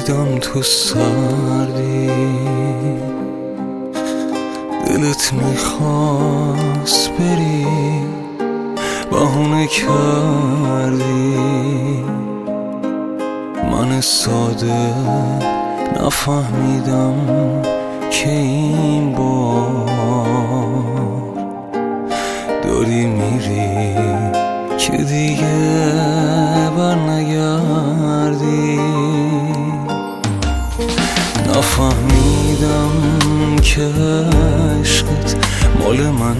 دیدم تو سردی، دلت میخواست بری بهونه کردی. من ساده نفهمیدم که این بار داری میری که دیگه برنگردی. نفهمیدم که عشقت مال من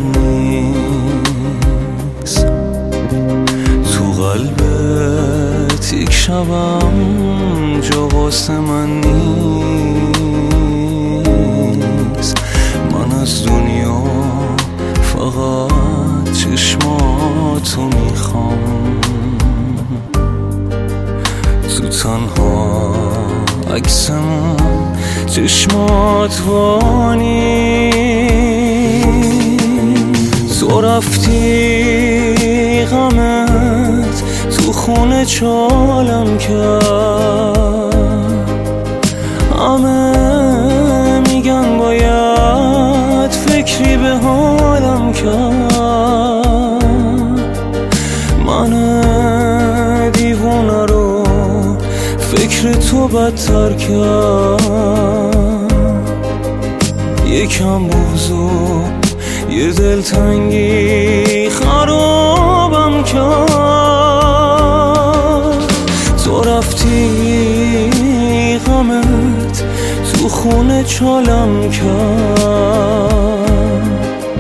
نیست، تو قلبت یک شبم جا واسه من نیست. من از دنیا فقط چشماتو میخوام، تو تنها عکسم چشمات وانی. تو رفتی غمت تو خونه چالم کرد، همه میگن باید فکری به حالم کرد. من دیوونه رو فکر تو بدتر کرد. یکم بغض و یه دلتنگی خرابم کرد. تو رفتی غمت تو خونه چالم کرد،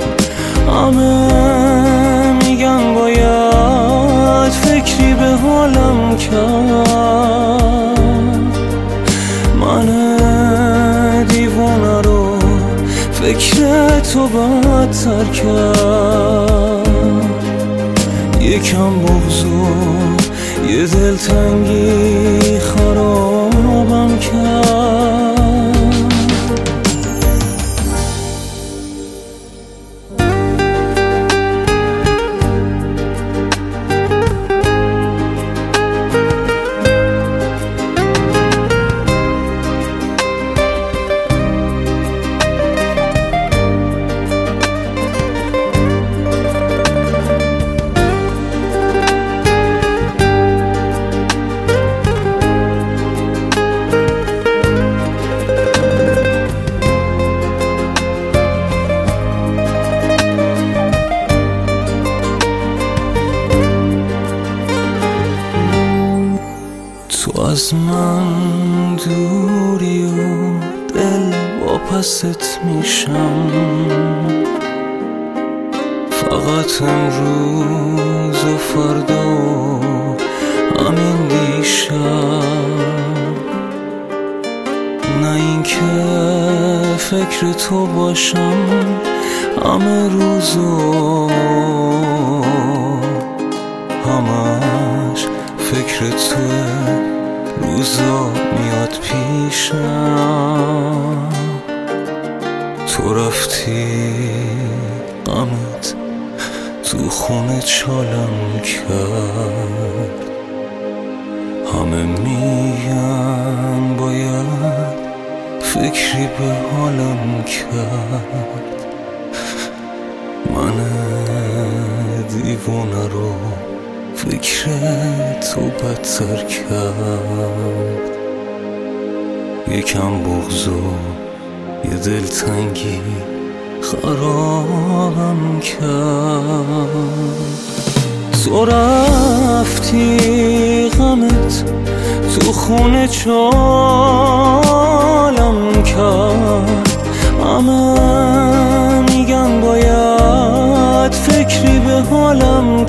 همه میگن باید فکری به حالم کرد. من دیوانه رو فکر تو بدتر کرد. یکم بغض و یه دلتنگی خرابم کرد. تو از من دوری و دل واپست میشم، فقط امروز و فردا و همین دیشب. نه این که فکر تو باشم همه روز و همش فکر توه، روزا میاد پیشم. تو رفتی غمت تو خونه چالم کرد، همه میگن باید فکری به حالم کرد. من دیوانه رو فکر تو بدتر کرد. یکم بغض و یه دلتنگی خرابم کرد. تو رفتی غمت تو خونه چالم کرد، همه میگن باید فکری به حالم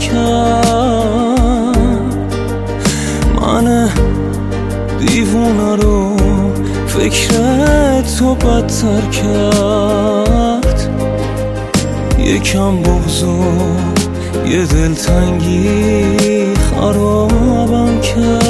کرد. من دیوونه رو فکر تو بدتر کرد. یکم بغض و یه دلتنگی خرابم کرد.